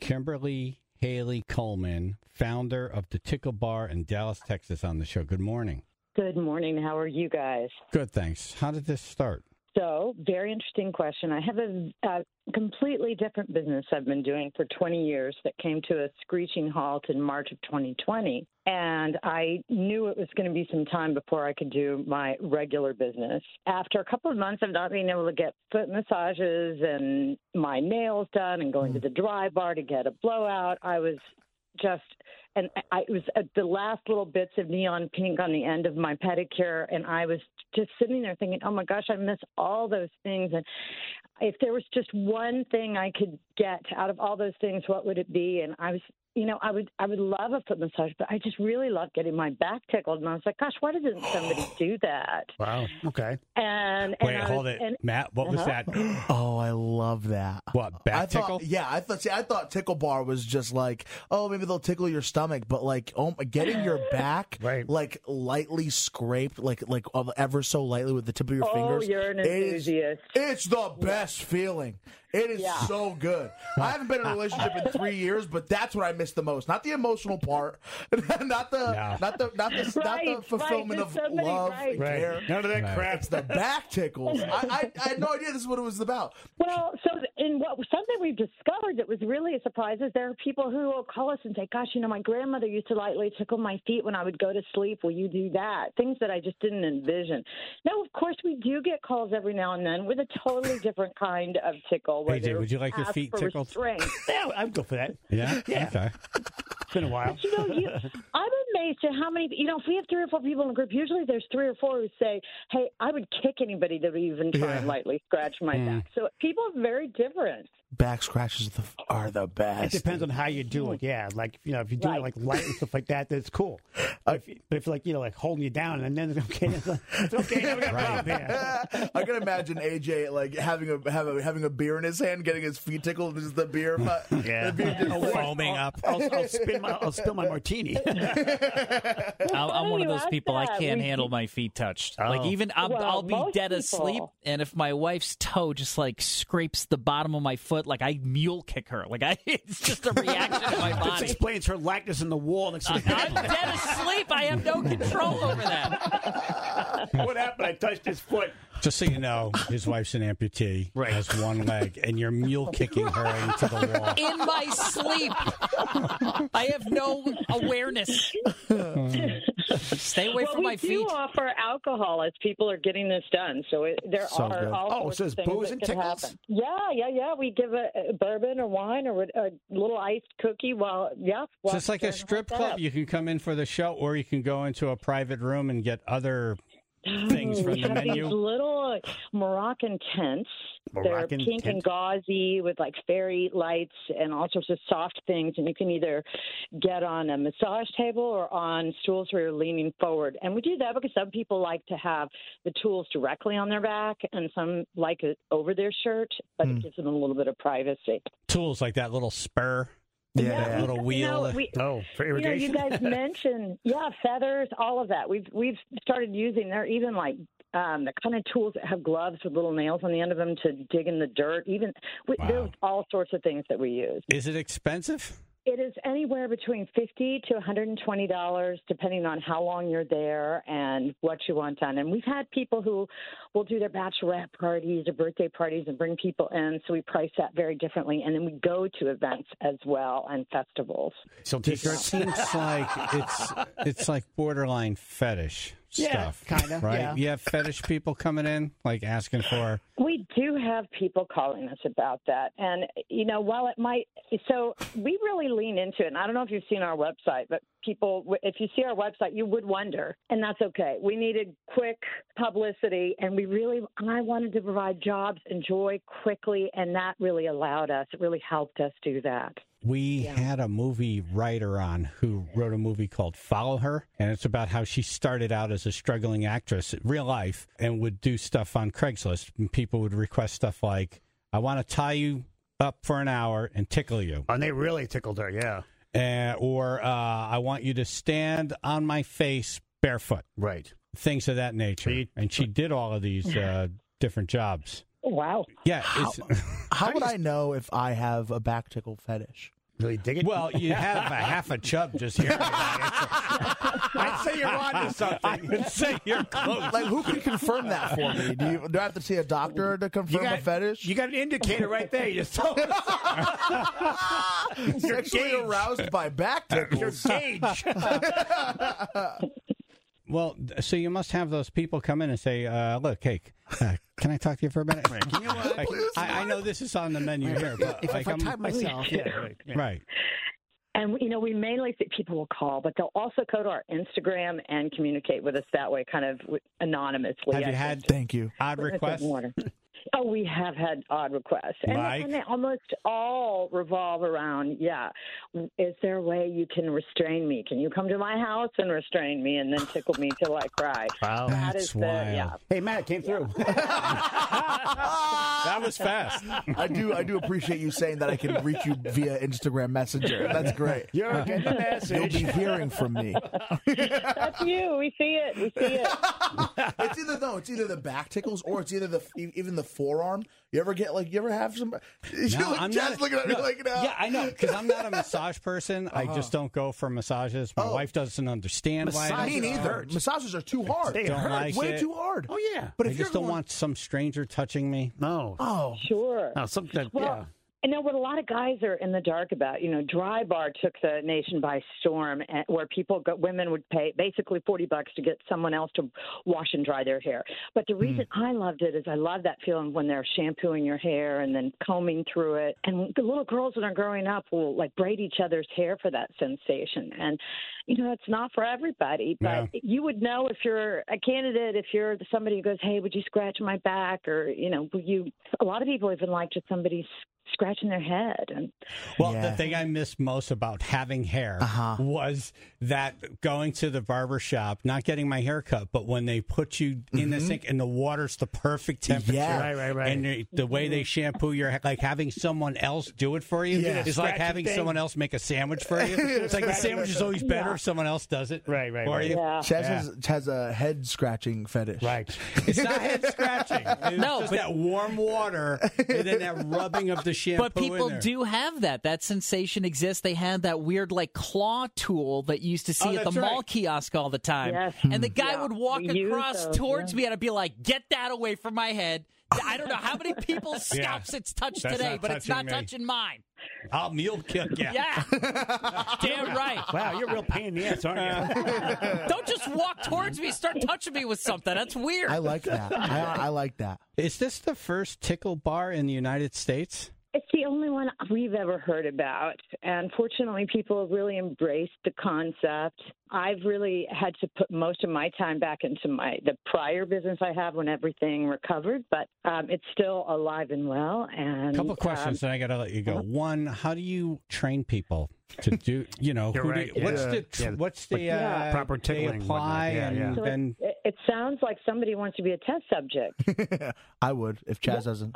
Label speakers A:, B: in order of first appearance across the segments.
A: Kimberly Haley Coleman, founder of the Tickle Bar in Dallas, Texas, on the show. Good morning.
B: Good morning. How are you guys?
A: Good, thanks. How did this start?
B: So, very interesting question. I have a completely different business I've been doing for 20 years that came to a screeching halt in March of 2020. And I knew it was going to be some time before I could do my regular business. After a couple of months of not being able to get foot massages and my nails done and going to the dry bar to get a blowout, I was just, and it was at the last little bits of neon pink on the end of my pedicure, and I was just sitting there thinking, oh my gosh, I miss all those things. And if there was just one thing I could get out of all those things, what would it be? And I was, I would love a foot massage, but I just really love getting my back tickled. And I was like, gosh, why doesn't somebody do that?
C: Wow. Okay.
B: And
A: Wait, hold it. Matt, what was that?
D: Oh, I love that.
A: What, back tickle?
D: Yeah, I thought Tickle Bar was just like, oh, maybe they'll tickle your stomach, but like, getting your back like lightly scraped, like ever so lightly with the tip of your fingers.
B: Oh, you're an enthusiast.
D: It's the best feeling. It is so good. I haven't been in a relationship in 3 years, but that's what I miss the most. Not the emotional part, not the fulfillment of love and care.
C: None of that crap.
D: It's the back tickles. I had no idea this is what it was about.
B: Well, so something we've discovered that was really a surprise is there are people who will call us and say, gosh, my grandmother used to lightly tickle my feet when I would go to sleep. Will you do that? Things that I just didn't envision. Now, of course, we do get calls every now and then with a totally different kind of tickle.
A: AJ, would you like your feet tickled?
C: Yeah, I'd go for that.
A: Yeah?
C: Yeah.
A: Okay.
C: It's been a while.
B: I'm amazed at how many, if we have 3 or 4 people in a group, usually there's 3 or 4 who say, hey, I would kick anybody that would even try and lightly scratch my back. So people are very different.
D: Back scratches are the best.
C: It depends on how you do it. Yeah, like if you do it like light and stuff like that, that's cool. But if like holding you down and then it's okay. We got a problem here.
D: I can imagine AJ like having a beer in his hand, getting his feet tickled. Just the beer,
C: the beer just
E: foaming up.
C: I'll spill my martini.
E: I'm one of those people. I can't handle my feet touched.
C: Oh.
E: Like even I'll be dead asleep, and if my wife's toe just like scrapes the bottom of my foot, like I mule kick her. Like it's just a reaction in my
C: This
E: body.
C: explains her likeness in the wall next to the
E: I'm dead asleep. I have no control over that.
C: What happened? I touched his foot.
A: Just so you know, his wife's an amputee, has one leg, and you're mule kicking her into the wall.
E: In my sleep. I have no awareness. Stay away from my feet.
B: We do offer alcohol as people are getting this done, so there are all sorts of things
C: booze
B: that
C: and
B: can
C: tickles?
B: happen. Yeah. We give a bourbon or wine or a little iced cookie
A: So it's like a strip club. You can come in for the show, or you can go into a private room and get other things from the menu.
B: These little Moroccan tents. They're pink and gauzy with like fairy lights and all sorts of soft things. And you can either get on a massage table or on stools where you're leaning forward. And we do that because some people like to have the tools directly on their back and some like it over their shirt, but it gives them a little bit of privacy.
A: Tools like that little spur.
D: Yeah.
A: Little wheel.
C: For irrigation.
B: You guys mentioned, feathers, all of that. We've started using. They're even like the kind of tools that have gloves with little nails on the end of them to dig in the dirt. There's all sorts of things that we use.
A: Is it expensive?
B: It is anywhere between $50 to $120, depending on how long you're there and what you want done. And we've had people who will do their bachelorette parties or birthday parties and bring people in, so we price that very differently. And then we go to events as well and festivals.
C: So
A: This seems like it's like borderline fetish stuff.
C: Kind of.
A: Right?
C: Yeah.
A: You have fetish people coming in, like asking for.
B: We do have people calling us about that. And, while it might, so we really lean into it. And I don't know if you've seen our website, but people, if you see our website, you would wonder. And that's okay. We needed quick publicity, and I wanted to provide jobs and joy quickly. And that really allowed us. It really helped us do that.
A: We had a movie writer on who wrote a movie called Follow Her, and it's about how she started out as a struggling actress in real life and would do stuff on Craigslist. And people would request stuff like, I want to tie you up for an hour and tickle you.
C: And they really tickled her, yeah.
A: Or I want you to stand on my face barefoot.
C: Right.
A: Things of that nature. And she did all of these different jobs.
B: Wow.
A: Yeah.
D: How would I know if I have a back tickle fetish?
C: Really dig it?
A: Well, you have a half a chub just here.
C: I'd say you're on to something.
A: I would say you're close.
D: Like, who can confirm that for me? Do I have to see a doctor to confirm a fetish?
C: You got an indicator right there. You just told us.
D: Sexually aroused by back tickles.
C: Your gauge.
A: Well, so you must have those people come in and say, look, hey, can I talk to you for a minute?
C: You know what?
A: I know this is on the menu here, but
C: if I type myself,
A: right.
B: And, we mainly see people will call, but they'll also go to our Instagram and communicate with us that way, kind of anonymously.
A: Have you had odd requests?
B: Oh, we have had odd requests. And they almost all revolve around, is there a way you can restrain me? Can you come to my house and restrain me and then tickle me till I cry?
A: Wow. That's wild.
C: Hey, Matt, it came through.
A: That was fast.
D: I do appreciate you saying that I can reach you via Instagram Messenger. That's great.
C: You're getting the message.
D: You'll be hearing from me.
B: That's you. We see it.
D: It's either the back tickles or it's either even the forearm. You ever have some?
A: I'm not looking at me like that. Yeah, I know, because I'm not a massage person. I just don't go for massages. My wife doesn't understand why.
D: Me neither. Massages are too hard.
A: They don't like
D: way too hard.
C: Oh yeah,
A: but I just don't want some stranger touching me.
C: No.
B: Oh, sure.
C: No, something.
B: Well, and what a lot of guys are in the dark about, Dry Bar took the nation by storm, where women would pay basically $40 to get someone else to wash and dry their hair. But the reason I loved it is I love that feeling when they're shampooing your hair and then combing through it. And the little girls that are growing up will braid each other's hair for that sensation. And it's not for everybody, but you would know if you're a candidate, if you're somebody who goes, hey, would you scratch my back? Or, a lot of people even like just somebody scratching their head. And
A: the thing I missed most about having hair was that going to the barber shop, not getting my hair cut, but when they put you in the sink and the water's the perfect temperature,
C: right.
A: And the way they shampoo your hair, like having someone else do it for you is like having someone else make a sandwich for you. It's like the sandwich is always better if someone else does it
C: right.
A: you.
B: Yeah.
D: Chaz has a head scratching fetish.
C: Right.
A: It's not head scratching. It's just that warm water and then that rubbing of the shampoo.
E: But people do have that. That sensation exists. They had that weird claw tool that you used to see at the mall kiosk all the time.
B: Yes.
E: And the guy would walk across towards me and I'd be like, get that away from my head. I don't know how many people's scalps it's touched today, but it's not touching mine.
A: I'll mule kick you.
E: Yeah. Damn right.
C: Wow, you're a real pain in the ass, aren't you?
E: Don't just walk towards me, start touching me with something. That's weird.
D: I like that. I like that.
A: Is this the first tickle bar in the United States?
B: It's the only one we've ever heard about. And fortunately, people have really embraced the concept. I've really had to put most of my time back into the prior business I have when everything recovered, but it's still alive and well. And
A: a couple of questions, and I got to let you go. One, how do you train people to do? What's the
C: proper tickling?
A: Apply and
B: so
A: then.
B: It sounds like somebody wants to be a test subject.
D: I would if Chaz doesn't.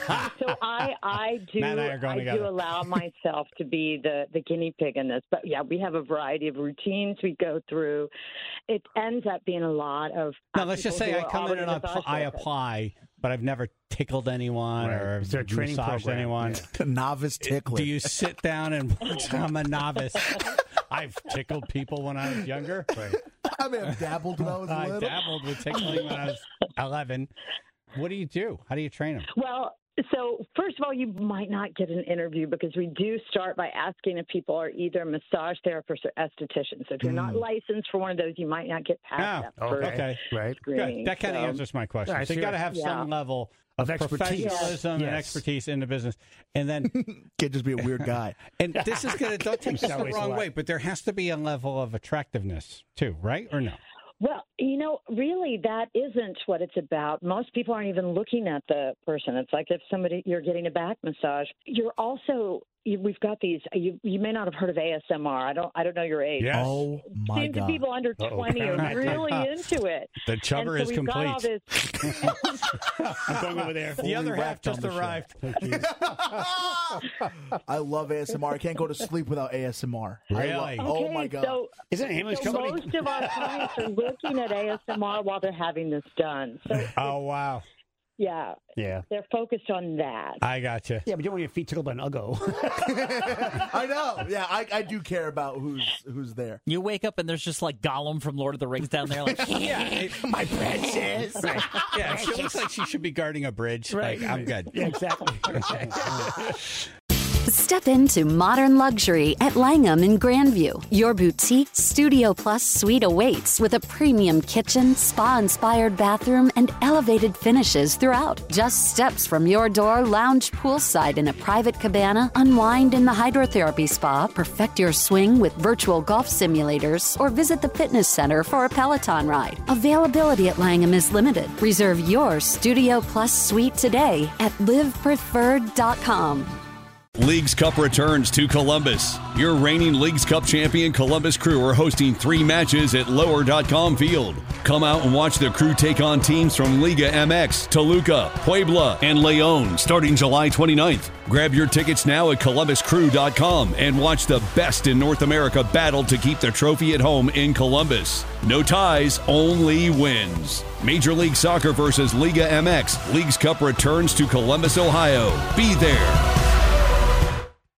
B: I do allow myself to be the guinea pig in this, but we have a variety of routines we go through. It ends up being a lot of.
A: Now let's just say I come in and I apply, but I've never tickled anyone or massaged anyone.
D: Yeah. Novice tickler.
A: Do you sit down and I'm a novice? I've tickled people when I was younger. Right.
D: I mean, I've dabbled when I was little.
A: I dabbled with tickling when I was 11. What do you do? How do you train them?
B: Well, so first of all, you might not get an interview because we do start by asking if people are either massage therapists or estheticians. So if you're not licensed for one of those, you might not get past that first screening.
A: That kind of answers my question.
C: Right,
A: so you got to have some level of professionalism and expertise in the business. And then
D: can't just be a weird guy.
A: And this is going to, don't take this the wrong way, but there has to be a level of attractiveness too, right? Or no?
B: Well, really that isn't what it's about. Most people aren't even looking at the person. It's like if you're getting a back massage, you're also, we've got these, you may not have heard of ASMR. I don't know your age.
A: Yes.
D: Oh my God.
B: People under 20 are really into it.
A: The chubber is complete.
B: Got all this...
C: I'm going over there.
A: The other half just arrived.
D: I love ASMR. I can't go to sleep without ASMR.
A: Really?
D: Oh my God.
B: So,
C: isn't it English company?
B: Most of our clients are looking at ASMR while they're having this done. So
A: oh, wow.
B: Yeah.
C: Yeah.
B: They're focused on that.
A: I gotcha.
C: Yeah, but you don't want your feet tickled by an Uggo.
D: I know. Yeah, I do care about who's there.
E: You wake up and there's just like Gollum from Lord of the Rings down there. Like,
A: yeah,
C: my precious.
A: Right. Yeah, she looks like she should be guarding a bridge.
C: Right.
A: Like, I'm good.
C: Yeah, exactly.
F: Step into modern luxury at Langham in Grandview. Your boutique Studio Plus suite awaits with a premium kitchen, spa-inspired bathroom, and elevated finishes throughout. Just steps from your door, lounge poolside in a private cabana, unwind in the hydrotherapy spa, perfect your swing with virtual golf simulators, or visit the fitness center for a Peloton ride. Availability at Langham is limited. Reserve your Studio Plus suite today at livepreferred.com.
G: Leagues Cup returns to Columbus. Your reigning Leagues Cup champion Columbus Crew are hosting 3 matches at Lower.com Field. Come out and watch the Crew take on teams from Liga MX, Toluca, Puebla, and Leon starting July 29th. Grab your tickets now at ColumbusCrew.com and watch the best in North America battle to keep the trophy at home in Columbus. No ties, only wins. Major League Soccer versus Liga MX. Leagues Cup returns to Columbus, Ohio. Be there.